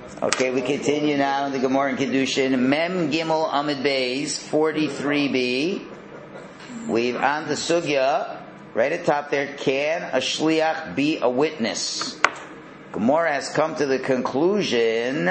Okay, we continue now in the Gemara in Kedushin. Mem Gimel Amid Beis 43b. We've on the sugya right at top there. Can a shliach be a witness? Gemara has come to the conclusion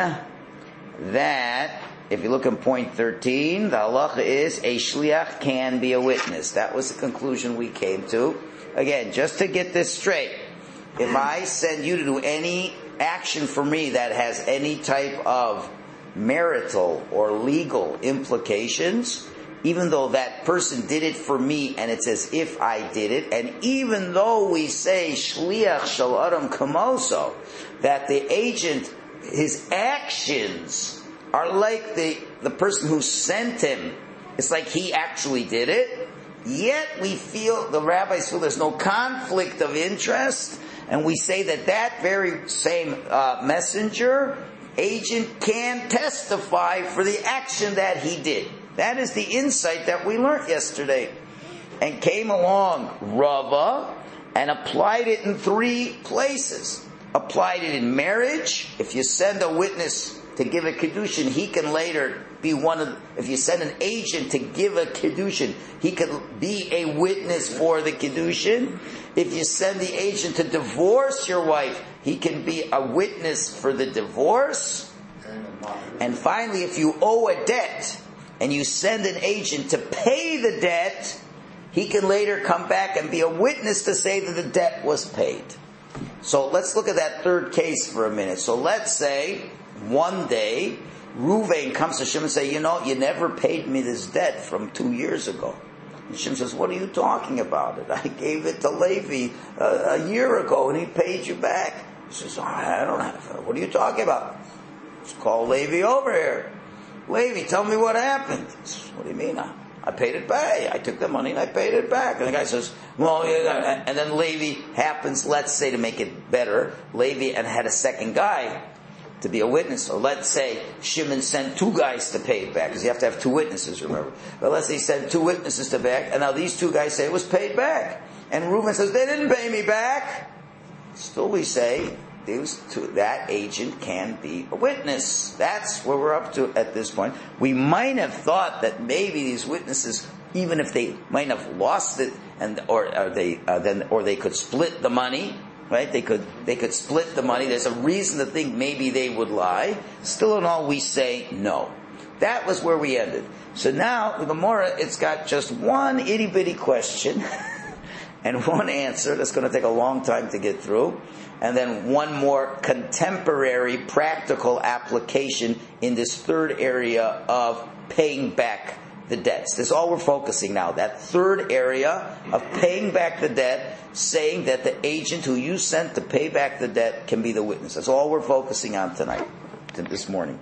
that if you look in point 13, the halacha is a shliach can be a witness. That was the conclusion we came to. Again, just to get this straight, if I send you to do any action for me that has any type of marital or legal implications, even though that person did it for me and it's as if I did it, and even though we say shliach shel adam kamoso, that the agent, his actions are like the person who sent him, it's like he actually did it, yet we feel, the rabbis feel there's no conflict of interest, and we say that very same messenger, agent, can testify for the action that he did. That is the insight that we learned yesterday. And came along Rava and applied it in 3 places. Applied it in marriage. If you send a witness to give a kedushin, he can later be if you send an agent to give a kedushin, he could be a witness for the kedushin. If you send the agent to divorce your wife, he can be a witness for the divorce. And finally, if you owe a debt and you send an agent to pay the debt, he can later come back and be a witness to say that the debt was paid. So let's look at that third case for a minute. So let's say one day Ruvain comes to Shimon and says, you never paid me this debt from 2 years ago. And Shimon says, what are you talking about? I gave it to Levi a year ago and he paid you back. He says, I don't have it. What are you talking about? Let's call Levi over here. Levi, tell me what happened. He says, what do you mean? I paid it back. I took the money and I paid it back. And the guy says, well, yeah. And then Levi happens, let's say to make it better, Levi and had a second guy to be a witness. So let's say Shimon sent 2 guys to pay it back, because you have to have 2 witnesses, remember. But let's say he sent 2 witnesses to back, and now these 2 guys say it was paid back. And Reuben says, they didn't pay me back. Still we say, that agent can be a witness. That's where we're up to at this point. We might have thought that maybe these witnesses, even if they might have lost it, or they could split the money, right? They could split the money. There's a reason to think maybe they would lie. Still in all, we say no. That was where we ended. So now the Gemara, it's got just one itty bitty question and one answer that's going to take a long time to get through, and then one more contemporary practical application in this third area of paying back the debts. This is all we're focusing now. That third area of paying back the debt, saying that the agent who you sent to pay back the debt can be the witness. That's all we're focusing on tonight, this morning.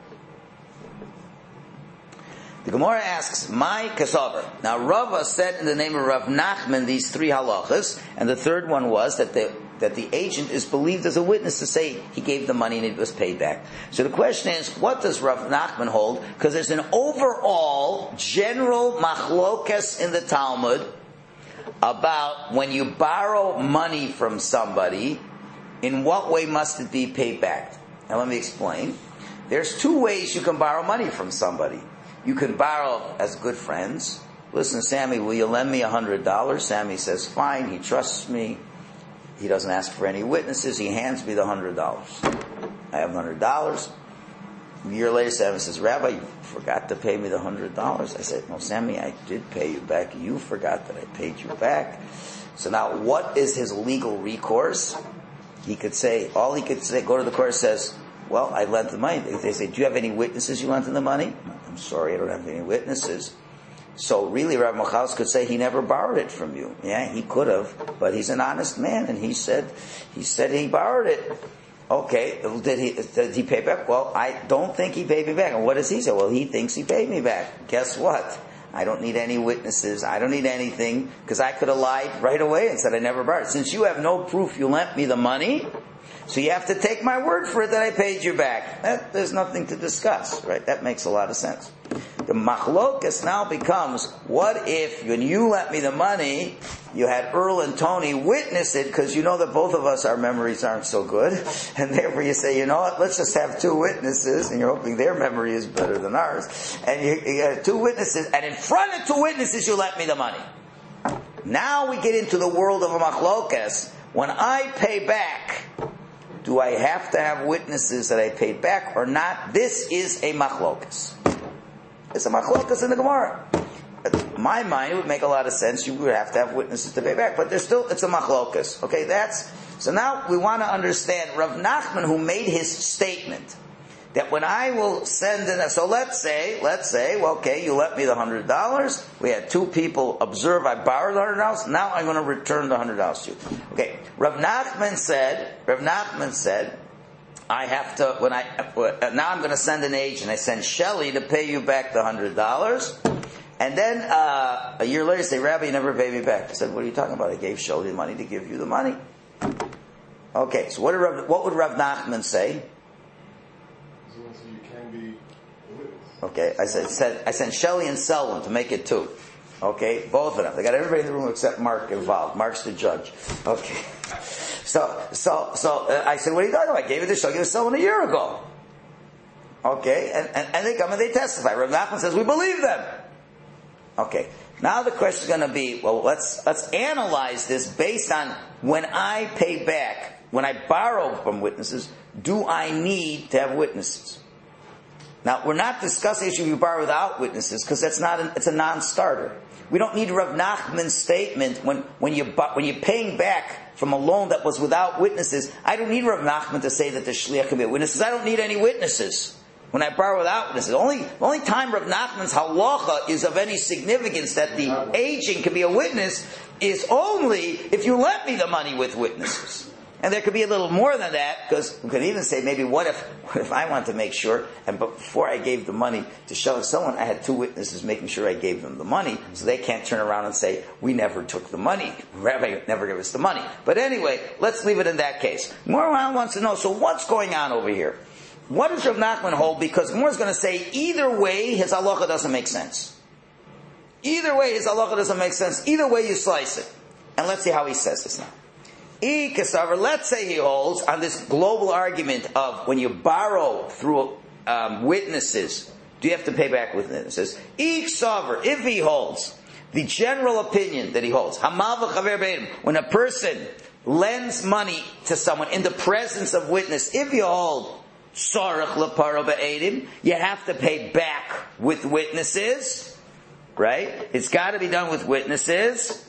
The Gemara asks, "My kasaver." Now Rava said in the name of Rav Nachman these 3 halachas, and the third one was that the agent is believed as a witness to say he gave the money and it was paid back. So the question is, what does Rav Nachman hold? Because there's an overall general machlokas in the Talmud about when you borrow money from somebody, in what way must it be paid back? Now let me explain. There's 2 ways you can borrow money from somebody. You can borrow as good friends. Listen, Sammy, will you lend me $100? Sammy says, fine. He trusts me. He doesn't ask for any witnesses. He hands me the $100. I have $100. A year later, Sammy says, Rabbi, you forgot to pay me the $100. I said, no, Sammy, I did pay you back. You forgot that I paid you back. So now, what is his legal recourse? All he could say, go to the court and says, well, I lent the money. They say, do you have any witnesses you lent in the money? I'm sorry, I don't have any witnesses. So really, Rav Machaus could say he never borrowed it from you. Yeah, he could have, but he's an honest man, and he said he borrowed it. Okay, did he pay back? Well, I don't think he paid me back. And what does he say? Well, he thinks he paid me back. Guess what? I don't need any witnesses. I don't need anything, because I could have lied right away and said I never borrowed it. Since you have no proof you lent me the money, so you have to take my word for it that I paid you back. There's nothing to discuss, right? That makes a lot of sense. The machlokas now becomes, what if when you lent me the money, you had Earl and Tony witness it, because you know that both of us, our memories aren't so good, and therefore you say, you know what, let's just have two witnesses, and you're hoping their memory is better than ours, and you got two witnesses, and in front of two witnesses you lent me the money. Now we get into the world of a machlokas. When I pay back, do I have to have witnesses that I paid back or not? This is a machlokas. It's a machlokas in the Gemara. In my mind, it would make a lot of sense. You would have to have witnesses to pay back, but it's a machlokas. Okay, so now we want to understand Rav Nachman, who made his statement that when I will send in, so let's say, well, okay, you lent me the $100. We had two people observe. I borrowed the $100. Now I'm going to return the $100 to you. Okay, Rav Nachman said, I have to, now I'm going to send an agent. I send Shelley to pay you back the $100. And then, a year later, say, Rabbi, you never paid me back. I said, what are you talking about? I gave Shelley the money to give you the money. Okay, so what would Rav Nachman say? Okay, I sent Shelley and Selwyn to make it two. Okay, both of them. They got everybody in the room except Mark involved. Mark's the judge. Okay. So I said, what are you talking about? I gave it to Shelley and Selwyn a year ago. Okay, and they come and they testify. Rav Nachman says, we believe them. Okay, now the question is going to be, well, let's analyze this based on when I pay back, when I borrow from witnesses, do I need to have witnesses? Now, we're not discussing the issue if you borrow without witnesses, because it's a non-starter. We don't need Rav Nachman's statement when you're paying back from a loan that was without witnesses. I don't need Rav Nachman to say that the shliach can be witnesses. I don't need any witnesses when I borrow without witnesses. The only time Rav Nachman's halacha is of any significance that the agent can be a witness is only if you lent me the money with witnesses. And there could be a little more than that, because we could even say maybe what if I want to make sure, and before I gave the money to show someone, I had two witnesses making sure I gave them the money, so they can't turn around and say, we never took the money. Rabbi never gave us the money. But anyway, let's leave it in that case. Moran wants to know, so what's going on over here? What does Rav Nachman hold? Because Moore is going to say, either way, his halacha doesn't make sense. Either way, his halacha doesn't make sense. Either way, you slice it. And let's see how he says this now. Let's say he holds on this global argument of when you borrow through witnesses, do you have to pay back with witnesses? If he holds the general opinion that he holds, when a person lends money to someone in the presence of witness, if you hold you have to pay back with witnesses, right? It's got to be done with witnesses.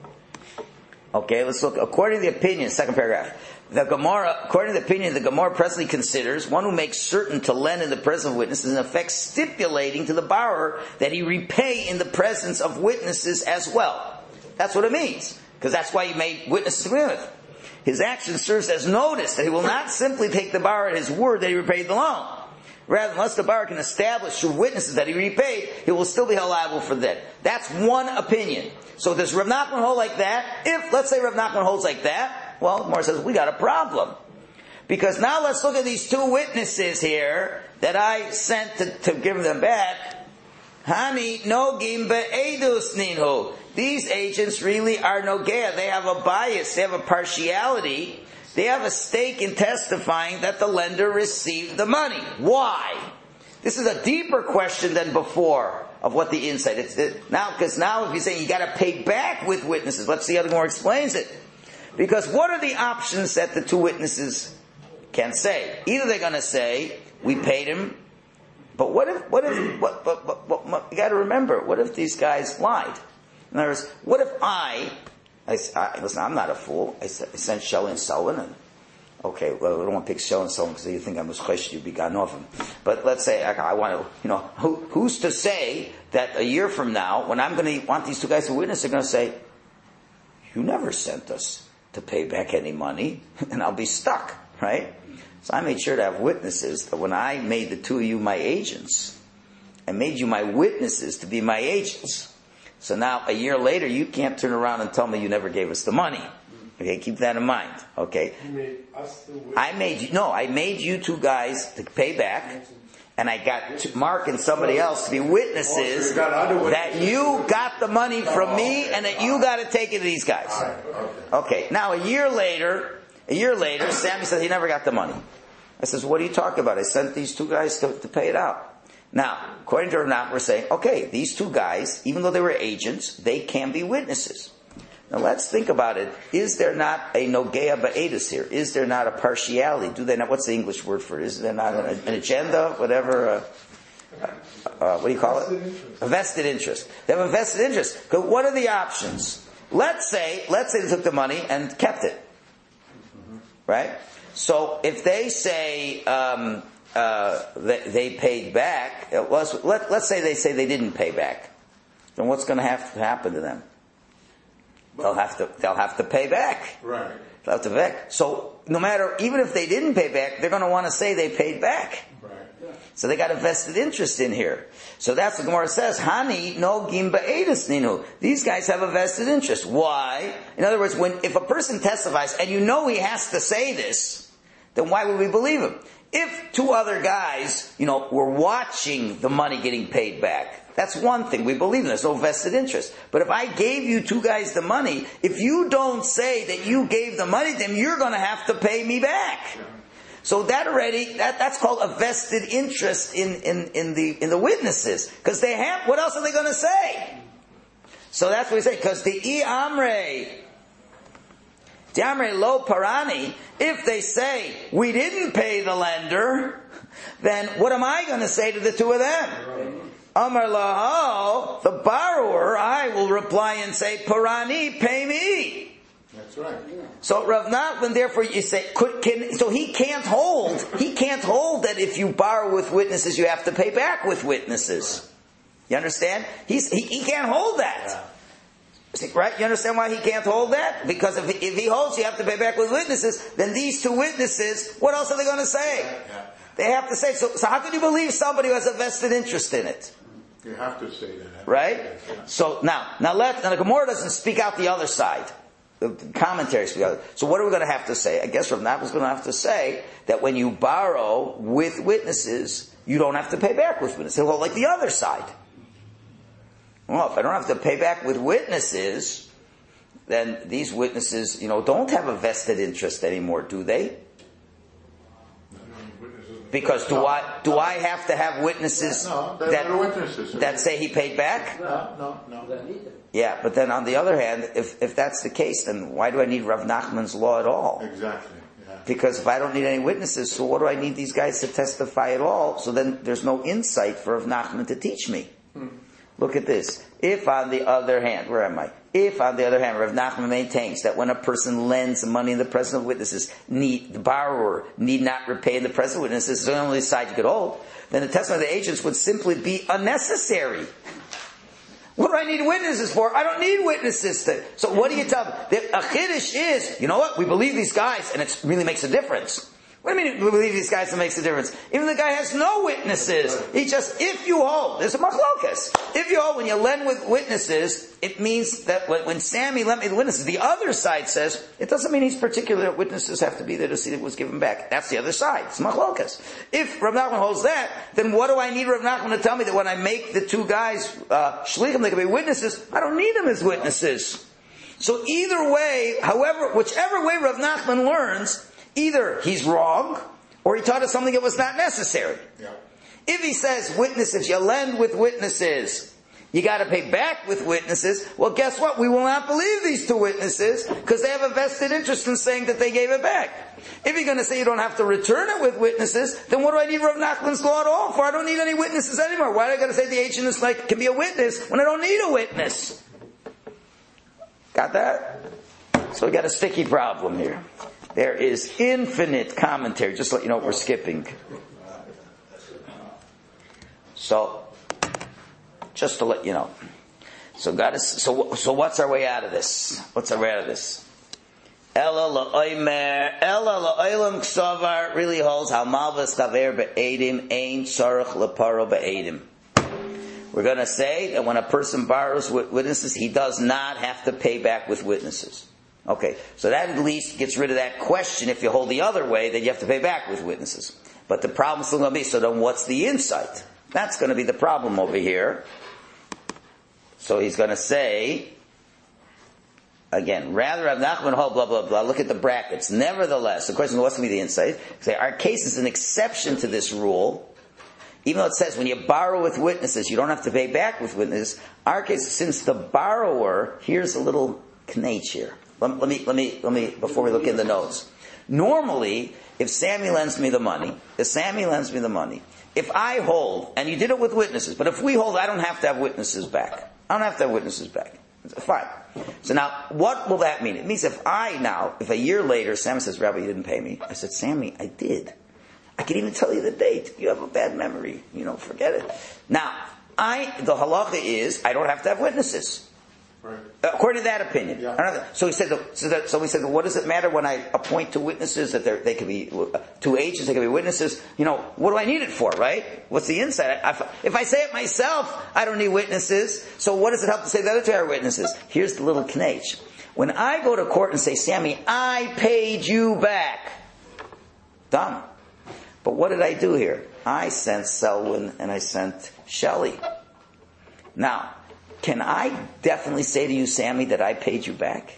Okay, let's look. According to the opinion, second paragraph, according to the opinion, the Gemara presently considers one who makes certain to lend in the presence of witnesses, in effect stipulating to the borrower that he repay in the presence of witnesses as well. That's what it means, because that's why he made witnesses to begin with. His action serves as notice that he will not simply take the borrower at his word that he repaid the loan. Rather, unless the borrower can establish through witnesses that he repaid, he will still be held liable for that. That's one opinion. So does Rav Nachman hold like that? If, let's say Rav Nachman holds like that, well, Gemara says, we got a problem. Because now let's look at these two witnesses here that I sent to give them back. Hani nogim be'edus ninhu. These agents really are nogea. They have a bias. They have a partiality. They have a stake in testifying that the lender received the money. Why? This is a deeper question than before of what the insight. Because now if you're saying you got to pay back with witnesses, let's see how the Gemara explains it. Because what are the options that the two witnesses can say? Either they're going to say we paid him, but you got to remember, what if these guys lied? In other words, what if listen, I'm not a fool. I sent Shelley and Selwyn, and okay, well, I don't want to pick Shelley and Selwyn because you think I'm Moshe, you be gone off him. But let's say I want to, who's to say that a year from now, when I'm going to want these two guys to witness, they're going to say, you never sent us to pay back any money, and I'll be stuck, right? So I made sure to have witnesses that when I made the two of you my agents, I made you my witnesses to be my agents. So now, a year later, you can't turn around and tell me you never gave us the money. Okay, keep that in mind. Okay. You made us the witness. I made you two guys to pay back, and I got Mark and somebody else to be witnesses that you got the money from me and that you got to take it to these guys. Okay, now a year later, Sammy says he never got the money. I says, what are you talking about? I sent these two guys to pay it out. Now, according to Rav Nachman, we're saying, okay, these two guys, even though they were agents, they can be witnesses. Now let's think about it. Is there not a nogea ba'edus here? Is there not a partiality? Do they not? What's the English word for it? Is there not an agenda? Whatever. What do you call it? A vested interest. They have a vested interest. What are the options? Let's say they took the money and kept it. Right? So if they say they paid back, let's say they didn't pay back, then what's going to have to happen to them? They'll have to pay back. Right. They'll have to pay back. So no matter, even if they didn't pay back, they're going to want to say they paid back. Right. So they got a vested interest in here. So that's what Gemara says. Hani no gim ba'edus ninu. These guys have a vested interest. Why? In other words, if a person testifies and you know he has to say this, then why would we believe him? If two other guys, were watching the money getting paid back, that's one thing. We believe there's no vested interest. But if I gave you two guys the money, if you don't say that you gave the money to them, you're going to have to pay me back. So that's called a vested interest in the witnesses. Because they have, what else are they going to say? So that's what we say. Because the Amre lo parani, if they say, we didn't pay the lender, then what am I going to say to the two of them? Amar laho, the borrower, I will reply and say, parani, pay me. That's right. So Rav Nachman, therefore, you say, so he can't hold that if you borrow with witnesses, you have to pay back with witnesses. You understand? He can't hold that. Right? You understand why he can't hold that? Because if he holds you have to pay back with witnesses, then these two witnesses, what else are they going to say? They have to say, so how can you believe somebody who has a vested interest in it? You have to say that. Right? So now the Gemara doesn't speak out the other side. The commentaries speak out. So what are we going to have to say? I guess Rav Nachman's going to have to say that when you borrow with witnesses, you don't have to pay back with witnesses. Well, like the other side. Well, if I don't have to pay back with witnesses, then these witnesses, don't have a vested interest anymore, do they? Because do I have to have witnesses that say he paid back? No. Yeah, but then on the other hand, if that's the case, then why do I need Rav Nachman's law at all? Exactly. Yeah. Because if I don't need any witnesses, so what do I need these guys to testify at all? So then there's no insight for Rav Nachman to teach me. Look at this. If on the other hand, Rav Nachman maintains that when a person lends money in the presence of witnesses, the borrower need not repay in the presence of witnesses, it's the only side you could hold, then the testimony of the agents would simply be unnecessary. What do I need witnesses for? I don't need witnesses to. So what do you tell them? A chiddush is, you know what? We believe these guys, and it really makes a difference. What do you mean we believe these guys, it makes a difference? Even the guy has no witnesses. If you hold, there's a machlokas. If you hold, when you lend with witnesses, it means that when Sammy lent me the witnesses, the other side says, it doesn't mean he's particular that witnesses have to be there to see that it was given back. That's the other side. It's machlokas. If Rav Nachman holds that, then what do I need Rav Nachman to tell me that when I make the two guys, shlichim, they can be witnesses? I don't need them as witnesses. So either way, whichever way Rav Nachman learns, either he's wrong, or he taught us something that was not necessary. Yeah. If he says witnesses, you lend with witnesses, you gotta pay back with witnesses, well guess what? We will not believe these two witnesses, because they have a vested interest in saying that they gave it back. If you're gonna say you don't have to return it with witnesses, then what do I need Rav Nachman's law at all for? I don't need any witnesses anymore. Why do I gotta say the agent is can be a witness when I don't need a witness? Got that? So we got a sticky problem here. There is infinite commentary. Just to let you know what we're skipping. So, just to let you know. So what's our way out of this? Ella la'olam ksavar really holds how malvas chaver be'edim ein tzarech leparo be'edim. We're going to say that when a person borrows witnesses, he does not have to pay back with witnesses. Okay, so that at least gets rid of that question. If you hold the other way, then you have to pay back with witnesses. But the problem's still going to be, so then what's the insight? That's going to be the problem over here. So he's going to say, again, rather Rav Nachman hold blah, blah, blah. Look at the brackets. Nevertheless, the question is, what's going to be the insight? Say, our case is an exception to this rule. Even though it says when you borrow with witnesses, you don't have to pay back with witnesses. Our case, since the borrower, here's a little knach here. Let me, before we look in the notes. Normally, if Sammy lends me the money, if I hold, and you did it with witnesses, but if we hold, I don't have to have witnesses back. Fine. So now, what will that mean? It means if a year later, Sammy says, Rabbi, you didn't pay me. I said, Sammy, I did. I can even tell you the date. You have a bad memory. Forget it. Now, the halacha is, I don't have to have witnesses. Right. According to that opinion. Yeah. So we said, what does it matter when I appoint two witnesses that they could be two agents, they could be witnesses? What do I need it for, right? What's the insight? If I say it myself, I don't need witnesses. So what does it help to say the other two are witnesses? Here's the little knach. When I go to court and say, Sammy, I paid you back. Done. But what did I do here? I sent Selwyn and I sent Shelley. Now, can I definitely say to you, Sammy, that I paid you back?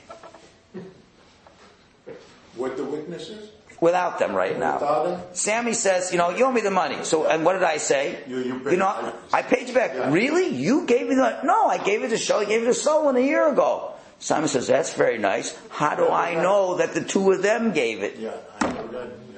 With the witnesses? Without them right now. Without them? Sammy says, you owe me the money. So, and what did I say? You paid I paid you back. Yeah. Really? You gave me the money? No, I gave it to Shelley, gave it to Selwyn a year ago. Simon says, that's very nice. How do I know that the two of them gave it? Yeah, I know that. Yeah.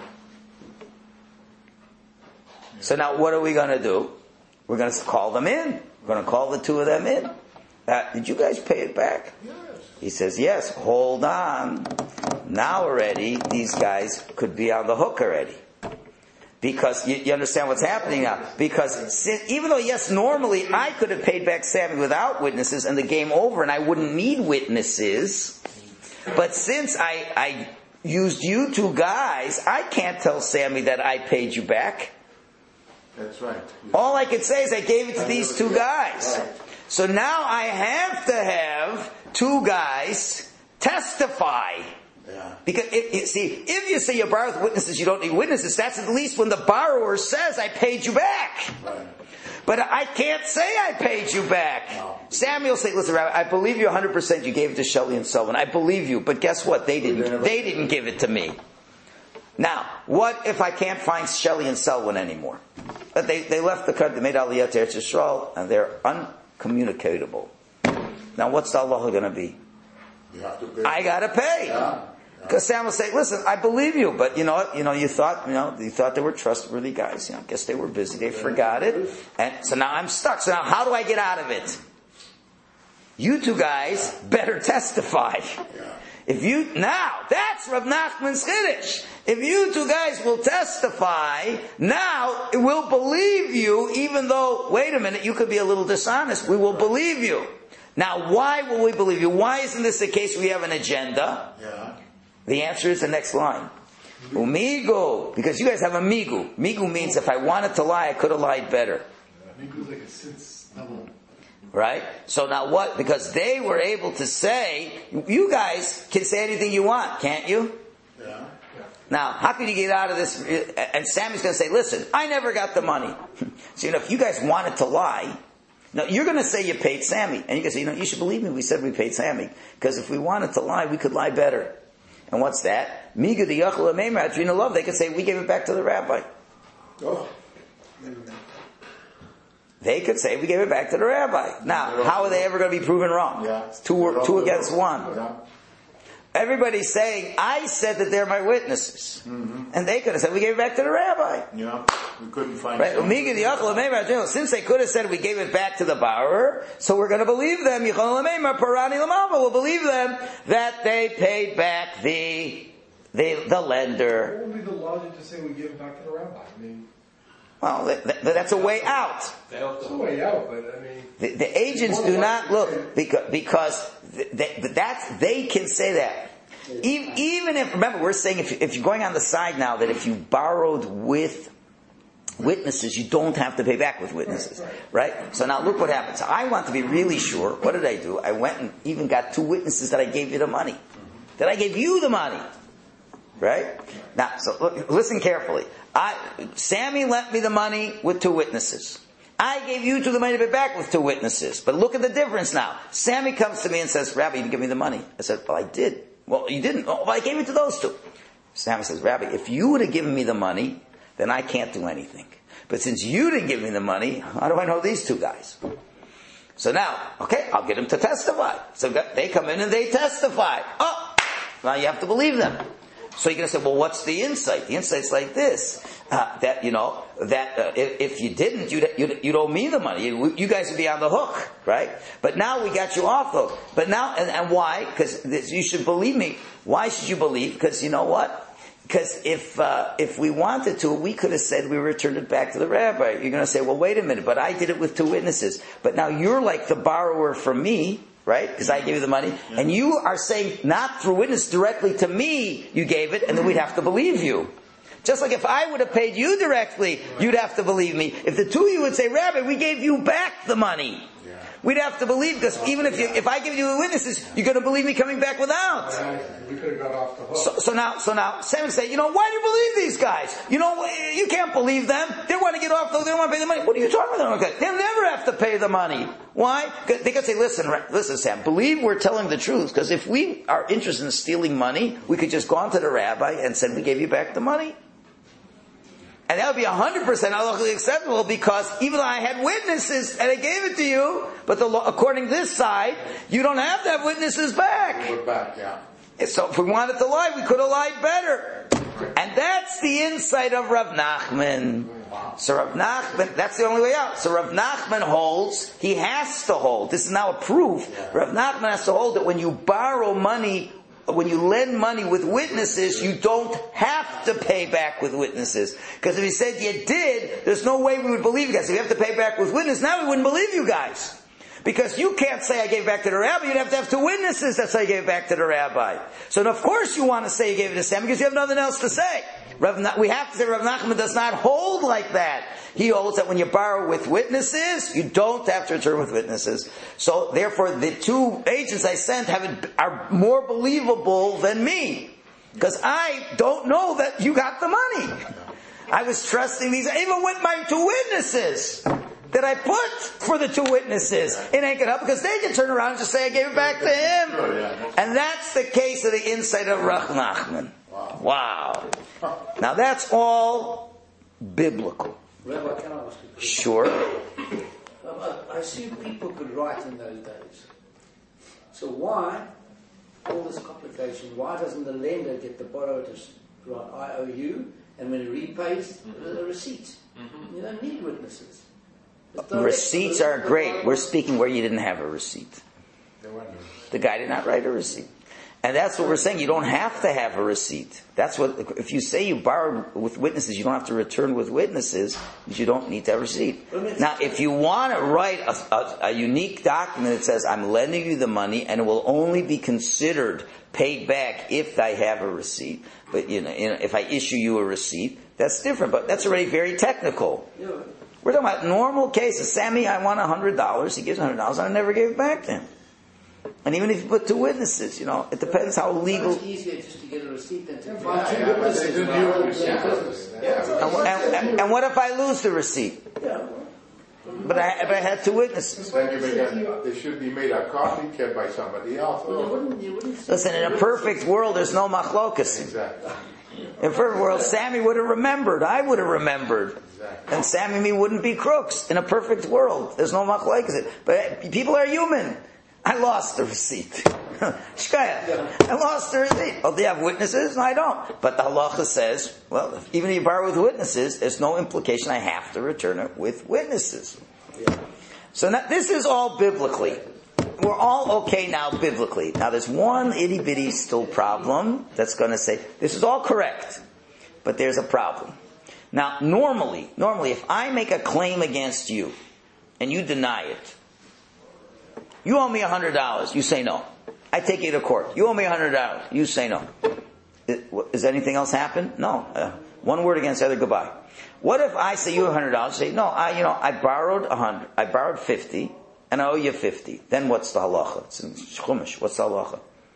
So now what are we going to do? We're going to call them in. We're going to call the two of them in. Did you guys pay it back? Yes. He says, yes, hold on. Now already, these guys could be on the hook already. Because you understand what's happening now. Because even though, yes, normally I could have paid back Sammy without witnesses and the game over and I wouldn't need witnesses. But since I used you two guys, I can't tell Sammy that I paid you back. That's right. All I could say is I gave it to these two guys. Right. So now I have to have two guys testify. Yeah. Because if you say you borrow with witnesses, you don't need witnesses. That's at least when the borrower says, I paid you back. Right. But I can't say I paid you back. No. Samuel will say, listen, Rabbi, I believe you 100% you gave it to Shelley and Selwyn. I believe you. But guess what? They didn't give it to me. Now, what if I can't find Shelley and Selwyn anymore? But they left the country, they made Aliyah to Eretz Yisrael, and they're uncommunicatable. Now, what's the halacha going to be? You have to pay. I got to pay. Yeah. Because Sam will say, listen, I believe you, but you know what? You thought they were trustworthy guys. I guess they were busy. They forgot it. And so now I'm stuck. So now how do I get out of it? You two guys better testify. Yeah. That's Rav Nachman's Chiddush. If you two guys will testify, now we'll believe you, even though, wait a minute, you could be a little dishonest. We will believe you. Now, why will we believe you? Why isn't this the case we have an agenda? Yeah. The answer is the next line. Umigu. Because you guys have a migu. Migu means if I wanted to lie, I could have lied better. Migu is like a sits double. Right? So now what? Because they were able to say, you guys can say anything you want, can't you? Yeah. Now, how can you get out of this? And Sammy's going to say, listen, I never got the money. So, if you guys wanted to lie, now you're going to say you paid Sammy. And you can say, you should believe me, we said we paid Sammy. Because if we wanted to lie, we could lie better. And what's that? Migu the Yachal Meimer Adrina Love. They could say, we gave it back to the rabbi. Oh. They could say, we gave it back to the rabbi. Now, how are they ever going to be proven wrong? Yeah. It's two against one. Yeah. Everybody's saying, I said that they're my witnesses. Mm-hmm. And they could have said, we gave it back to the rabbi. Yeah. We couldn't find right? Since they could have said we gave it back to the borrower, so we're going to believe them. We'll believe them that they paid back the lender. What would be the logic to say we give it back to the rabbi? I mean, well, that's a way out. it's a way out, but I mean, the agents do not look because they can say that. Even if, remember, we're saying if you're going on the side now that if you borrowed with witnesses, you don't have to pay back with witnesses, right? So now look what happens. I want to be really sure. What did I do? I went and even got two witnesses that I gave you the money. That I gave you the money. Right? Now, so look, listen carefully. Sammy lent me the money with 2 witnesses. I gave you 2 the money to pay back with 2 witnesses. But look at the difference now. Sammy comes to me and says, Rabbi, you didn't give me the money. I said, well, I did. Well, you didn't. Oh, well, I gave it to those 2. Sammy says, Rabbi, if you would have given me the money, then I can't do anything. But since you didn't give me the money, how do I know these 2 guys? So now, okay, I'll get them to testify. So they come in and they testify. Oh, now you have to believe them. So you're going to say, well, what's the insight? The insight's like this, that if you didn't, you'd owe me the money. You guys would be on the hook, right? But now we got you off hook. But now, and why? Because you should believe me. Why should you believe? Because you know what? Because if we wanted to, we could have said we returned it back to the rabbi. You're going to say, well, wait a minute, but I did it with 2 witnesses. But now you're like the borrower from me, right? Because I gave you the money. And you are saying, not through witness, directly to me, you gave it, and then we'd have to believe you. Just like if I would have paid you directly, you'd have to believe me. If the 2 of you would say, Rabbi, we gave you back the money, we'd have to believe, because even if I give you the witnesses, you're going to believe me coming back without. We could have got off the hook. So now, Sam say, why do you believe these guys? You can't believe them. They want to get off, though. They don't want to pay the money. What are you talking about? Okay. They'll never have to pay the money. Why? They can say, listen, Sam, believe we're telling the truth, because if we are interested in stealing money, we could just go on to the rabbi and say, we gave you back the money. And that would be 100% halachically acceptable, because even though I had witnesses and I gave it to you, but according to this side, you don't have to have witnesses back. We're back, yeah. So if we wanted to lie, we could have lied better. And that's the insight of Rav Nachman. So Rav Nachman, that's the only way out. So Rav Nachman holds, he has to hold, this is now a proof, Rav Nachman has to hold that when you borrow money, when you lend money with witnesses, you don't have to pay back with witnesses. Because if he said you did, there's no way we would believe you guys. If you have to pay back with witnesses, now we wouldn't believe you guys. Because you can't say I gave it back to the rabbi, you'd have to have 2 witnesses that say you gave it back to the rabbi. So of course you want to say you gave it to Sam, because you have nothing else to say. We have to say Rav Nachman does not hold like that. He holds that when you borrow with witnesses, you don't have to return with witnesses. So therefore the 2 agents I sent are more believable than me. Because I don't know that you got the money. I was trusting these, even with my 2 witnesses that I put for the 2 witnesses. It ain't gonna help, because they can turn around and just say I gave it back to him. And that's the case of the insight of Rav Nachman. Wow. Now that's all biblical. Rabbi, can I ask you? Sure. I assume people could write in those days. So why all this complication? Why doesn't the lender get the borrower to write I owe you, and when he repays, a receipt? You don't need witnesses. Receipts are great. We're speaking where you didn't have a receipt. The guy did not write a receipt. And that's what we're saying. You don't have to have a receipt. That's what, if you say you borrowed with witnesses, you don't have to return with witnesses, but you don't need to have a receipt. Now, if you want to write a unique document that says, I'm lending you the money and it will only be considered paid back if I have a receipt, but if I issue you a receipt, that's different, but that's already very technical. We're talking about normal cases. Sammy, I want $100. He gives $100. I never gave it back to him. And even if you put 2 witnesses, it depends how legal. It's easier just to get a receipt than to find 2 witnesses. And what if I lose the receipt? But I had 2 witnesses. Then they should be made a copy kept by somebody else. Listen, in a perfect world, there's no machlokas. Exactly. In a perfect world, Sammy would have remembered. I would have remembered. And Sammy and me wouldn't be crooks. In a perfect world, there's no machlokas. But people are human. I lost the receipt. Shkaya. I lost the receipt. Oh, do you have witnesses? No, I don't. But the halacha says, well, even if you borrow with witnesses, there's no implication I have to return it with witnesses. So now, this is all biblically. We're all okay now biblically. Now there's one itty bitty still problem that's going to say, this is all correct, but there's a problem. Now normally, if I make a claim against you, and you deny it, you owe me $100. You say no. I take you to court. You owe me $100. You say no. Does anything else happen? No. One word against the other. Goodbye. What if I say you have $100? Say no. I borrowed 100. I borrowed 50, and I owe you 50. Then what's the halacha? It's in Chumash. What's the halacha?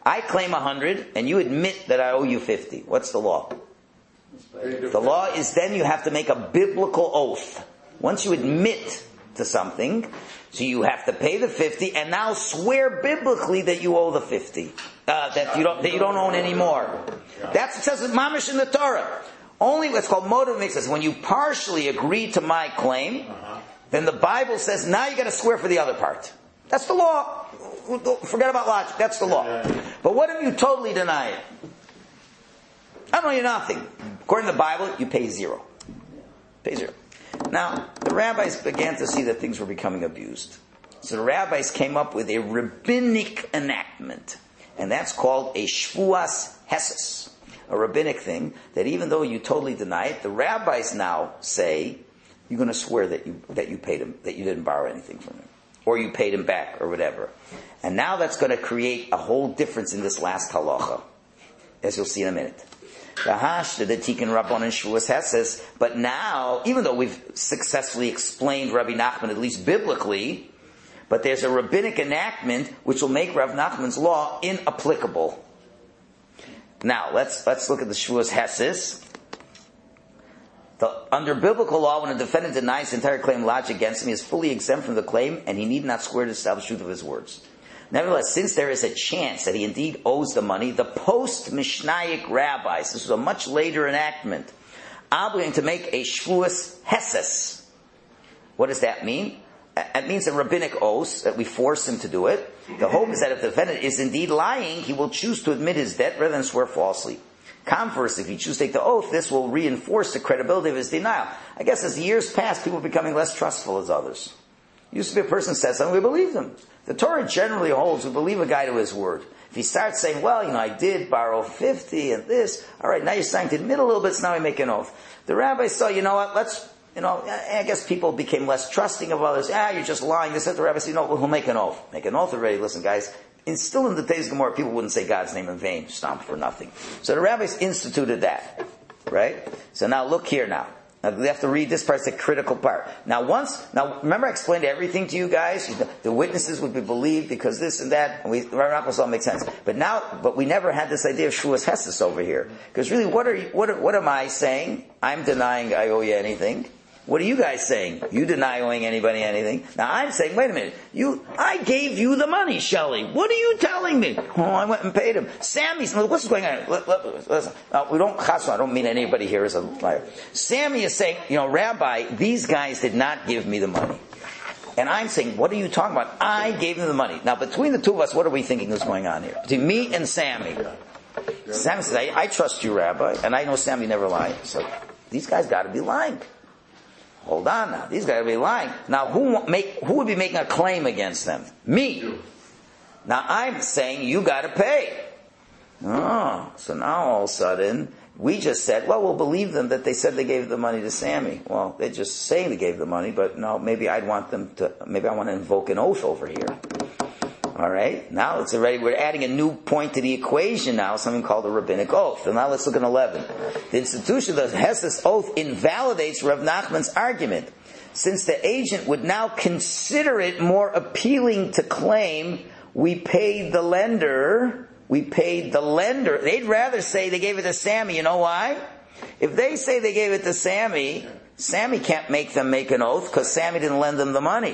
I claim 100, and you admit that I owe you 50. What's the law? The law is then you have to make a biblical oath. Once you admit to something, so you have to pay the 50, and now swear biblically that you owe the 50, that you don't own anymore. That's it says mamish in the Torah. Only what's called motive makes sense. When you partially agree to my claim, then the Bible says now you got to swear for the other part. That's the law. Forget about logic. That's the law. But what if you totally deny it? I don't owe you nothing. According to the Bible, you pay zero. Pay zero. Now, the rabbis began to see that things were becoming abused. So the rabbis came up with a rabbinic enactment. And that's called a shvuas heses. A rabbinic thing that even though you totally deny it, the rabbis now say, you're going to swear that you paid him, that you didn't borrow anything from him. Or you paid him back, or whatever. And now that's going to create a whole difference in this last halacha, as you'll see in a minute. The Tikkun Rabban and Shvuas Heses, but now, even though we've successfully explained Rabbi Nachman, at least biblically, but there's a rabbinic enactment which will make Rav Nachman's law inapplicable. Now, let's look at the Shvuas Heses. Under biblical law, when a defendant denies the entire claim lodged against him, he is fully exempt from the claim, and he need not swear to establish the truth of his words. Nevertheless, since there is a chance that he indeed owes the money, the post-Mishnaic rabbis, this was a much later enactment, obligated to make a shvuas heses. What does that mean? It means a rabbinic oath, that we force him to do it. The hope is that if the defendant is indeed lying, he will choose to admit his debt rather than swear falsely. Conversely, if he chooses to take the oath, this will reinforce the credibility of his denial. I guess as the years pass, people are becoming less trustful as others. Used to be a person says something, we believe them. The Torah generally holds, we believe a guy to his word. If he starts saying, well, I did borrow 50 and this, alright, now you're starting to admit a little bit, so now we make an oath. The rabbis saw, I guess people became less trusting of others. You're just lying. They said the rabbi said, we'll make an oath. Make an oath already. Listen, guys, still in the days of Gemara, people wouldn't say God's name in vain, stomp for nothing. So the rabbis instituted that, right? So now look here now. Now we have to read this part, it's the critical part. Now remember I explained everything to you guys? The witnesses would be believed because this and that, and Rav Nachman all makes sense. But we never had this idea of shvuas heses over here. Because really, what am I saying? I'm denying I owe you anything. What are you guys saying? You deny owing anybody anything. Now I'm saying, wait a minute. I gave you the money, Shelley. What are you telling me? Oh, I went and paid him. Sammy's, what's going on? Listen, I don't mean anybody here is a liar. Sammy is saying, Rabbi, these guys did not give me the money. And I'm saying, what are you talking about? I gave them the money. Now between the two of us, what are we thinking is going on here? Between me and Sammy. Sammy says, I trust you, Rabbi, and I know Sammy never lied. So these guys gotta be lying. Hold on now. These guys will be lying. Now, who would be making a claim against them? Me. Now, I'm saying you got to pay. Oh, so now all of a sudden, we just said, well, we'll believe them that they said they gave the money to Sammy. Well, they're just saying they gave the money, but no, maybe I want to invoke an oath over here. Alright, now we're adding a new point to the equation now, something called a rabbinic oath. And now let's look at 11. The institution of the Heses oath invalidates Rav Nachman's argument, since the agent would now consider it more appealing to claim, we paid the lender. They'd rather say they gave it to Sammy. You know why? If they say they gave it to Sammy, Sammy can't make them make an oath because Sammy didn't lend them the money.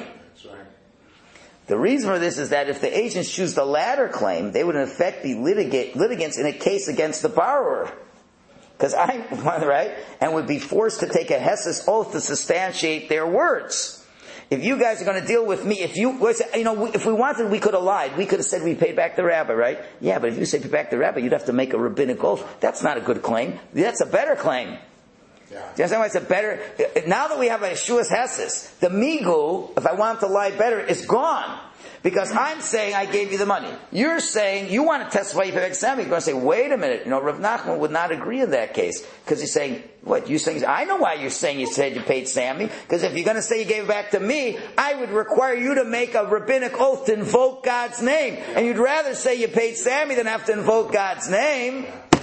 The reason for this is that if the agents choose the latter claim, they would in effect be litigants in a case against the borrower. Because right? And would be forced to take a Heses oath to substantiate their words. If you guys are going to deal with me, if we wanted, we could have lied. We could have said we paid back the rabbi, right? Yeah, but if you say pay back the rabbi, you'd have to make a rabbinic oath. That's not a good claim. That's a better claim. Yeah. Do you understand why it's a better? Now that we have a shvuas heses, the migu, if I want to lie better, is gone. Because I'm saying I gave you the money. You're saying you want to testify you paid back Sammy. You're going to say, wait a minute, Rav Nachman would not agree in that case. Because he's saying, what? You're saying, I know why you're saying you said you paid Sammy. Because if you're going to say you gave it back to me, I would require you to make a rabbinic oath to invoke God's name. And you'd rather say you paid Sammy than have to invoke God's name.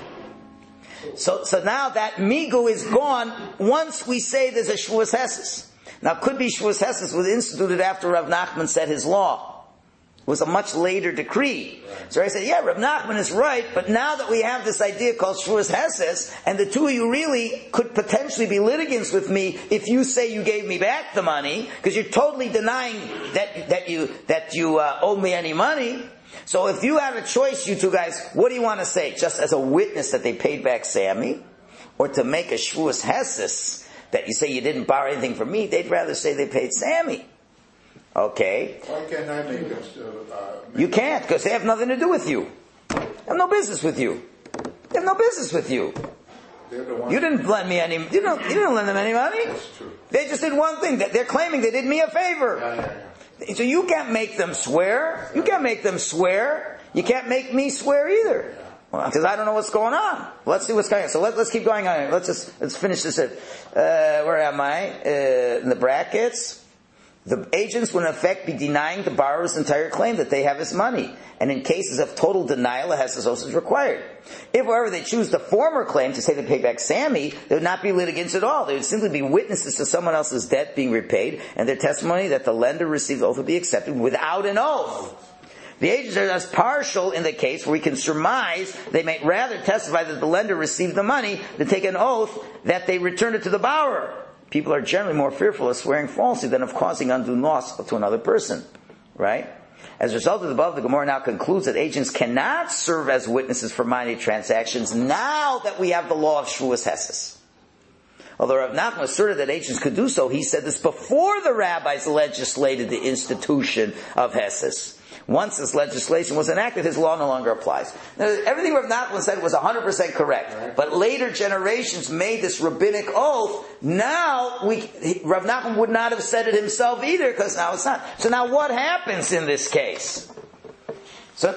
So now that migu is gone once we say there's a shvuas heses. Now, it could be shvuas heses was instituted after Rav Nachman said his law. It was a much later decree. Right. So I said, yeah, Reb Nachman is right, but now that we have this idea called Shvuas Hesses, and the two of you really could potentially be litigants with me if you say you gave me back the money, because you're totally denying that you owe me any money. So if you have a choice, you two guys, what do you want to say? Just as a witness that they paid back Sammy? Or to make a Shvuas Hesses, that you say you didn't borrow anything from me, they'd rather say they paid Sammy. Okay. Why can't I make them you can't, because they have nothing to do with you. They have no business with you. They have no business with you. You didn't lend me any. You didn't lend them any money. That's true. They just did one thing. They're claiming they did me a favor. Yeah. So you can't make them swear. You can't make them swear. You can't make me swear either. Because I don't know what's going on. Let's see what's going on. So let's keep going on. Let's finish this. Where am I? In the brackets. The agents would in effect be denying the borrower's entire claim that they have his money. And in cases of total denial, a hesses also is required. If, however, they choose the former claim to say they pay back Sammy, they would not be litigants at all. They would simply be witnesses to someone else's debt being repaid, and their testimony that the lender received the oath would be accepted without an oath. The agents are thus partial in the case where we can surmise they may rather testify that the lender received the money than take an oath that they returned it to the borrower. People are generally more fearful of swearing falsely than of causing undue loss to another person. Right? As a result of the above, the Gemara now concludes that agents cannot serve as witnesses for money transactions now that we have the law of Shvuas Hesses. Although Rav Nachman asserted that agents could do so, he said this before the rabbis legislated the institution of Hesses. Once this legislation was enacted, his law no longer applies. Now, everything Rav Nachman said was 100% correct. But later generations made this rabbinic oath. Now, Rav Nachman would not have said it himself either, because now it's not. So now what happens in this case? So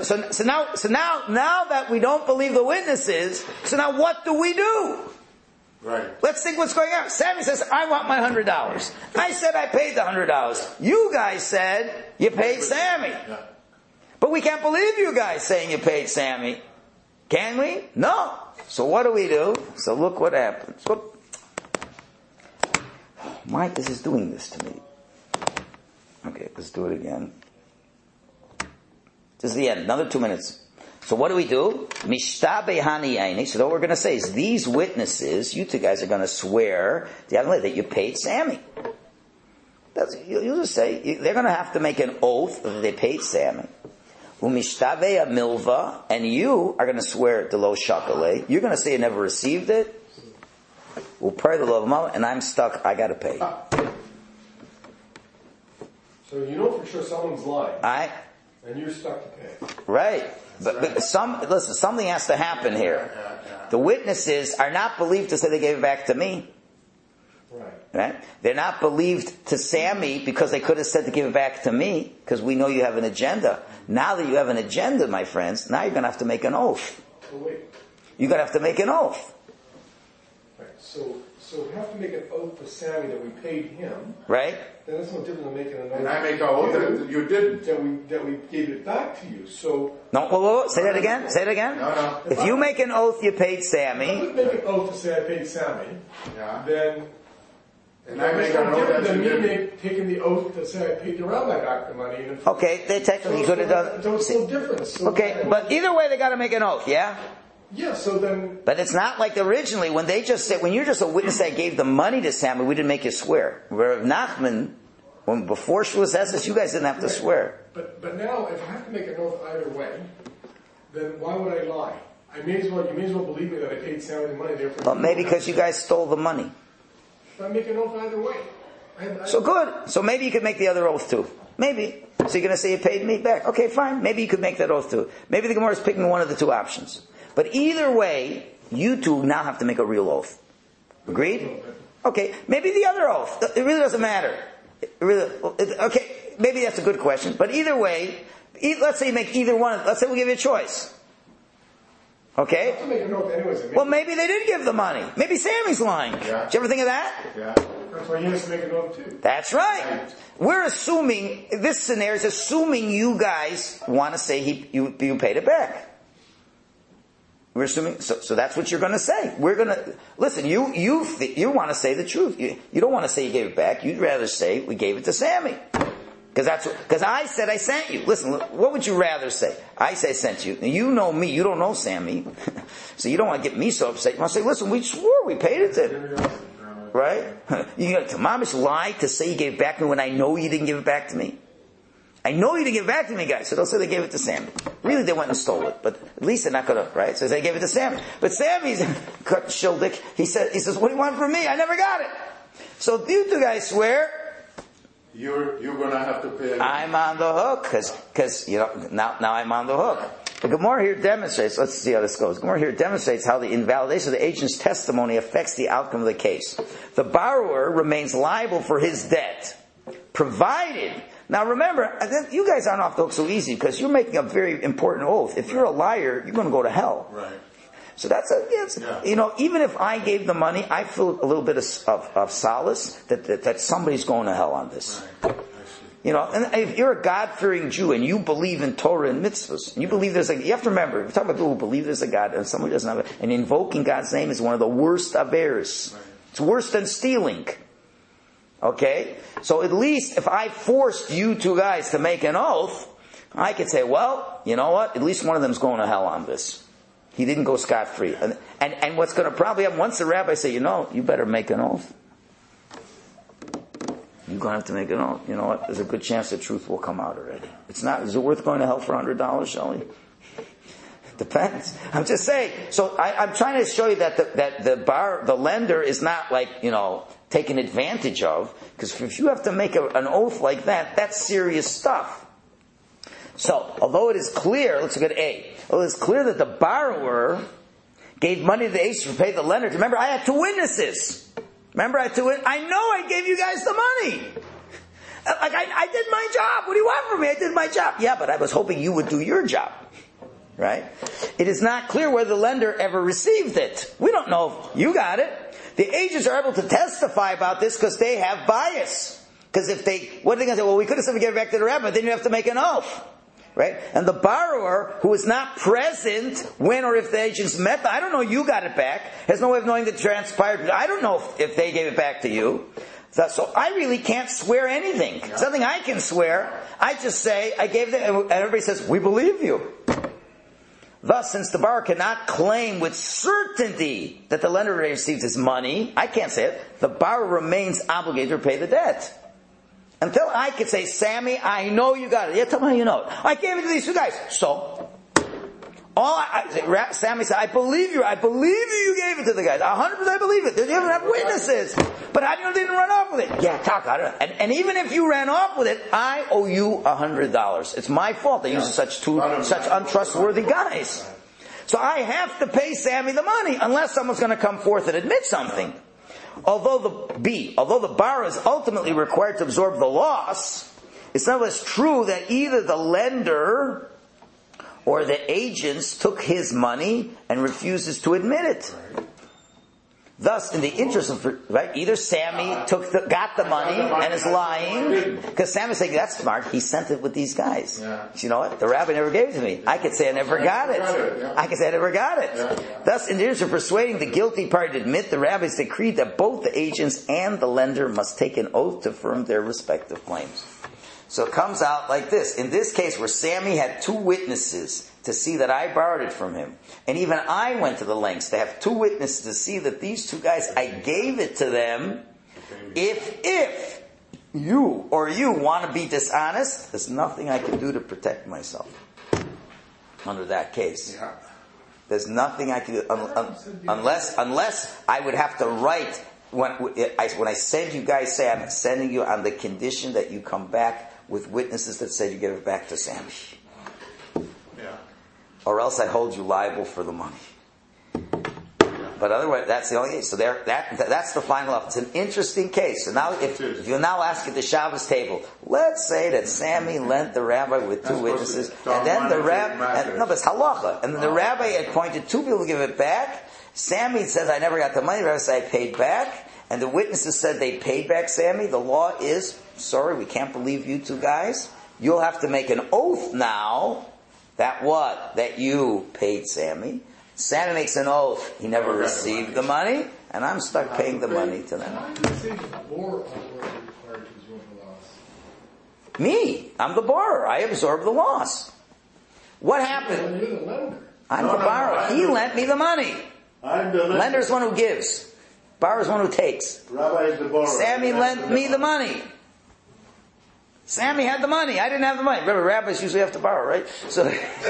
now that we don't believe the witnesses, so now what do we do? Right. Let's think what's going on. Sammy says, I want my $100. I said I paid the $100. You guys said you paid Sammy. Yeah. But we can't believe you guys saying you paid Sammy. Can we? No. So what do? So look what happens. Whoop. Why is this doing this to me? Okay, let's do it again. This is the end. Another 2 minutes. So what do? Mishtabe hani. So what we're going to say is these witnesses, you two guys are going to swear that you paid Sammy. You'll just say, they're going to have to make an oath that they paid Sammy. Umishtabe milva, and you are going to swear to lo shakale. You're going to say you never received it. We'll pray the love of mama, and I'm stuck. I got to pay. So you know for sure someone's lying. And you're stuck to pay. Right. But something has to happen here. The witnesses are not believed to say they gave it back to me. Right? They're not believed to Sammy because they could have said to give it back to me, because we know you have an agenda. Now that you have an agenda, my friends, now you're going to have to make an oath. Oh, wait. You're going to have to make an oath. Right. So we have to make an oath to Sammy that we paid him. Right. Then that's no different than making an oath. And I make an oath that you didn't. That we gave it back to you. So. No, whoa. Say that again. No. If you make an oath you paid Sammy. If I would make an oath to say I paid Sammy. Yeah. Then. And I make an oath that you didn't. Taking the oath to say I paid the rabbi back the money. Okay, they technically could have done. So it's no different. So okay, but either way they got to make an oath, yeah? Yeah, so then. But it's not like originally when they just said, when you're just a witness that gave the money to Sammy, we didn't make you swear. Where Nachman, before Shvuas Hesses, you guys didn't have to swear. But now, if I have to make an oath either way, then why would I lie? You may as well believe me that I paid Sammy the money. Therefore, well, maybe because you guys stole the money. I make an oath either way. So good. So maybe you could make the other oath too. Maybe. So you're going to say you paid me back. Okay, fine. Maybe you could make that oath too. Maybe the Gemara is picking one of the two options. But either way, you two now have to make a real oath. Agreed? Okay. Maybe the other oath. It really doesn't matter. Okay. Maybe that's a good question. But either way, let's say you make either one. Let's say we give you a choice. Okay? I have to make a note anyways. Well, maybe they did give the money. Maybe Sammy's lying. Yeah. Did you ever think of that? Yeah. That's why he has to make a note too. That's right. We're assuming, this scenario is assuming you guys want to say you paid it back. We're assuming, so that's what you're going to say. We're going to, listen, you want to say the truth. You don't want to say you gave it back. You'd rather say we gave it to Sammy. Because I said I sent you. Listen, what would you rather say? I say I sent you. You know me. You don't know Sammy. So you don't want to get me so upset. You want to say, listen, we swore we paid it to him. Right? You got to mamish lie to say you gave it back to me when I know you didn't give it back to me. I know you didn't give it back to me, guys. So they'll say they gave it to Sammy. Really, they went and stole it. But at least they're not going to, right? So they gave it to Sammy. But Sammy's cut shildik. He says, what do you want from me? I never got it. So you two guys swear. You're going to have to pay. I'm on the hook. Because, now I'm on the hook. The Gemara here demonstrates, let's see how this goes. The Gemara here demonstrates how the invalidation of the agent's testimony affects the outcome of the case. The borrower remains liable for his debt, provided. Now remember, you guys aren't off the hook so easy because you're making a very important oath. If you're a liar, you're going to go to hell. Right. So even if I gave the money, I feel a little bit of solace that somebody's going to hell on this. Right. And if you're a God-fearing Jew and you believe in Torah and mitzvahs, and you believe you have to remember, we talk about people who believe there's a God and somebody doesn't have it, and invoking God's name is one of the worst averes. Right. It's worse than stealing. Okay? So at least if I forced you two guys to make an oath, I could say, well, you know what? At least one of them's going to hell on this. He didn't go scot-free. And what's going to probably happen, once the rabbi say, you better make an oath. You're going to have to make an oath. You know what? There's a good chance the truth will come out already. Is it worth going to hell for $100, Shelley? Depends. I'm just saying. So I'm trying to show you that the lender is not taken advantage of. Because if you have to make an oath like that, that's serious stuff. So, although it is clear, let's look at A. Although it's clear that the borrower gave money to the agent to pay the lender. Remember, I had 2 witnesses. I know I gave you guys the money. I did my job. What do you want from me? I did my job. Yeah, but I was hoping you would do your job. Right? It is not clear whether the lender ever received it. We don't know if you got it. The agents are able to testify about this because they have bias. Because what are they going to say? Well, we could have said we gave it back to the rabbi, but then you have to make an oath. Right? And the borrower, who is not present when or if the agents met, I don't know you got it back, has no way of knowing that transpired. I don't know if they gave it back to you. So I really can't swear anything. It's nothing I can swear. I just say, I gave it, and everybody says, we believe you. Thus, since the borrower cannot claim with certainty that the lender received his money, I can't say it, the borrower remains obligated to pay the debt. Until I could say, Sammy, I know you got it. Yeah, tell me how you know it. I gave it to these 2 guys. So, Sammy said, I believe you. I believe you gave it to the guys. 100% believe it. You even have witnesses. But how do you know they didn't run off with it? Yeah, talk. I don't know. And even if you ran off with it, I owe you $100. It's my fault. They use such untrustworthy guys. So I have to pay Sammy the money unless someone's going to come forth and admit something. Although the borrower is ultimately required to absorb the loss, it's nevertheless true that either the lender or the agents took his money and refuses to admit it. Thus, in the interest of, either Sammy got the money and is lying, because Sammy's saying, that's smart, he sent it with these guys. Yeah. You know what? The rabbi never gave it to me. I could say I never got it. I could say I never got it. Yeah. Thus, in the interest of persuading the guilty party to admit, the rabbis decreed that both the agents and the lender must take an oath to affirm their respective claims. So it comes out like this. In this case, where Sammy had 2 witnesses to see that I borrowed it from him, and even I went to the lengths to have 2 witnesses to see that these 2 guys, I gave it to them. If you want to be dishonest, there's nothing I can do to protect myself under that case. Yeah. There's nothing I can do unless I would have to write. When I send you guys, say I'm sending you on the condition that you come back with witnesses that say you give it back to Sammy. Yeah. Or else I hold you liable for the money. But otherwise, that's the only case. So that's the final level. It's an interesting case. So now, if you now ask at the Shabbos table, let's say that Sammy lent the rabbi with 2 witnesses, and then the rabbi, no, but it's halacha, and then the rabbi appointed 2 people to give it back. Sammy says, I never got the money. The rabbi said, I paid back. And the witnesses said they paid back Sammy. The law is, sorry, we can't believe you 2 guys. You'll have to make an oath now that what? That you paid Sammy. Sammy makes an oath. He never received the money. And I'm stuck paying the money to them. Why do you say the borrower required to absorb the loss? Me. I'm the borrower. I absorb the loss. What happened? You're the lender. I'm the borrower. He lent me the money. I'm the lender. Lender's one who gives. Borrower's one who takes. Rabbi is the borrower. Sammy lent me the money. Sammy had the money. I didn't have the money. Remember, rabbis usually have to borrow, right? So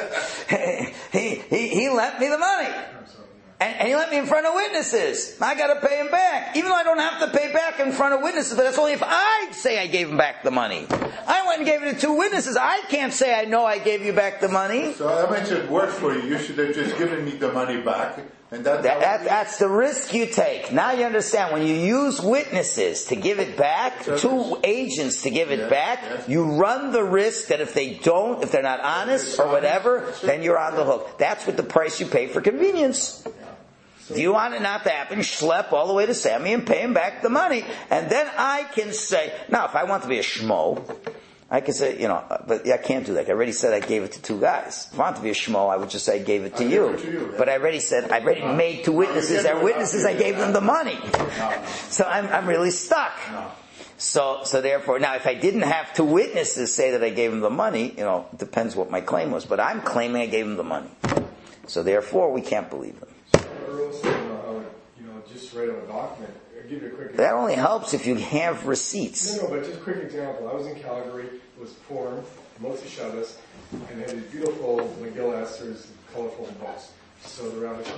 he lent me the money. And he lent me in front of witnesses. I gotta pay him back. Even though I don't have to pay back in front of witnesses, but that's only if I say I gave him back the money. I went and gave it to 2 witnesses. I can't say I know I gave you back the money. So that makes it worse for you. You should have just given me the money back. And That's the risk you take. Now you understand, when you use witnesses to give it back, 2 agents to give it back, you run the risk that if they're not honest or whatever, then you're on the hook. That's what the price you pay for convenience. Do you want it not to happen? Schlep all the way to Sammy and pay him back the money. And then I can say, now if I want to be a schmo, I can say, but I can't do that. I already said I gave it to 2 guys. If I want to be a schmo, I would just say I gave it to you. But I already made 2 witnesses. They're witnesses, I gave them the money. So I'm really stuck. So therefore, now if I didn't have 2 witnesses say that I gave them the money, it depends what my claim was. But I'm claiming I gave them the money. So therefore, we can't believe them. Just write on a document. I'll give you a quick example. That only helps if you have receipts. No, but just a quick example. I was in Calgary. It was Purim, Motzi Shabbos, and they had these beautiful McGill Esther's colorful books. So the rabbi